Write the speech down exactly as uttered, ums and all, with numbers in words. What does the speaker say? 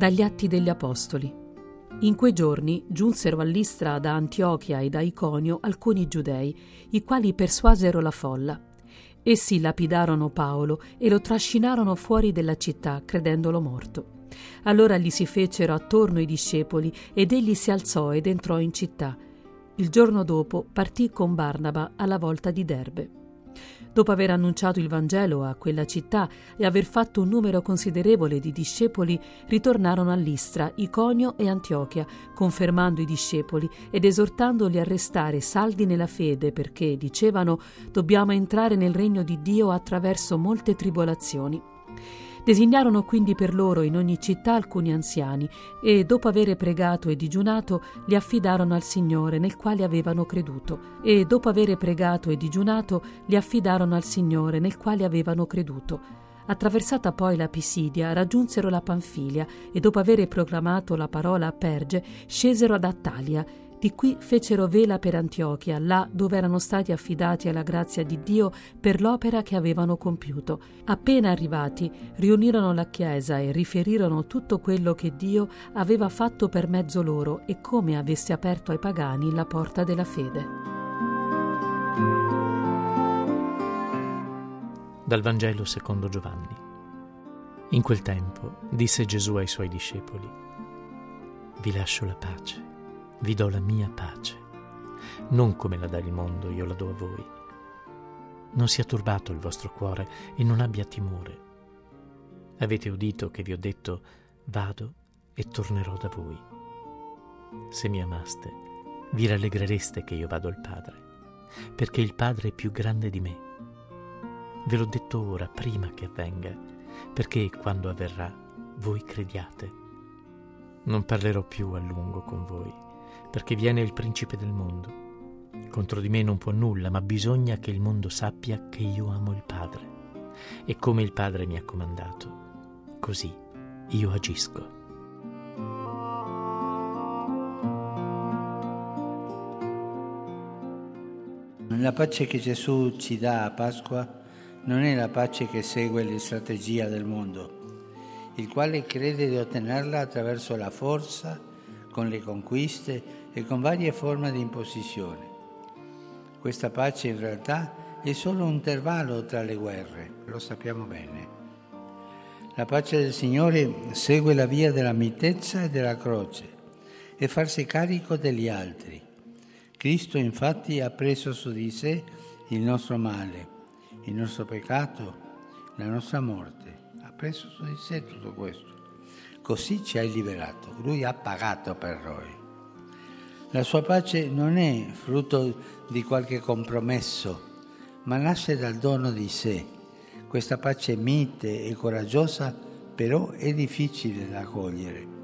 Dagli Atti degli Apostoli. In quei giorni giunsero a Listra da Antiochia e da Iconio alcuni giudei, i quali persuasero la folla. Essi lapidarono Paolo e lo trascinarono fuori della città, credendolo morto. Allora gli si fecero attorno i discepoli ed egli si alzò ed entrò in città. Il giorno dopo partì con Barnaba alla volta di Derbe. Dopo aver annunciato il Vangelo a quella città e aver fatto un numero considerevole di discepoli, ritornarono a Listra, Iconio e Antiochia, confermando i discepoli ed esortandoli a restare saldi nella fede, perché, dicevano, dobbiamo entrare nel regno di Dio attraverso molte tribolazioni. Designarono quindi per loro in ogni città alcuni anziani e, dopo avere pregato e digiunato, li affidarono al Signore nel quale avevano creduto. E, dopo avere pregato e digiunato, li affidarono al Signore nel quale avevano creduto. Attraversata poi la Pisidia, raggiunsero la Panfilia e, dopo avere proclamato la parola a Perge, scesero ad Attalia. Di qui fecero vela per Antiochia, là dove erano stati affidati alla grazia di Dio per l'opera che avevano compiuto. Appena arrivati, riunirono la Chiesa e riferirono tutto quello che Dio aveva fatto per mezzo loro e come avesse aperto ai pagani la porta della fede. Dal Vangelo secondo Giovanni. In quel tempo disse Gesù ai suoi discepoli: Vi lascio la pace. Vi do la mia pace, non come la dà il mondo, io la do a voi. Non sia turbato il vostro cuore e non abbia timore. Avete udito che vi ho detto: vado e tornerò da voi. Se mi amaste, vi rallegrereste che io vado al Padre, perché il Padre è più grande di me. Ve l'ho detto ora, prima che avvenga, perché quando avverrà voi crediate. Non parlerò più a lungo con voi, perché viene il principe del mondo. Contro di me non può nulla, ma bisogna che il mondo sappia che io amo il Padre. E come il Padre mi ha comandato, così io agisco. La pace che Gesù ci dà a Pasqua non è la pace che segue le strategie del mondo, il quale crede di ottenerla attraverso la forza, con le conquiste e con varie forme di imposizione. Questa pace in realtà è solo un intervallo tra le guerre, lo sappiamo bene. La pace del Signore segue la via della mitezza e della croce e farsi carico degli altri. Cristo infatti ha preso su di sé il nostro male, il nostro peccato, la nostra morte. Ha preso su di sé tutto questo. Così ci ha liberato. Lui ha pagato per noi. La sua pace non è frutto di qualche compromesso, ma nasce dal dono di sé. Questa pace mite e coraggiosa, però, è difficile da cogliere.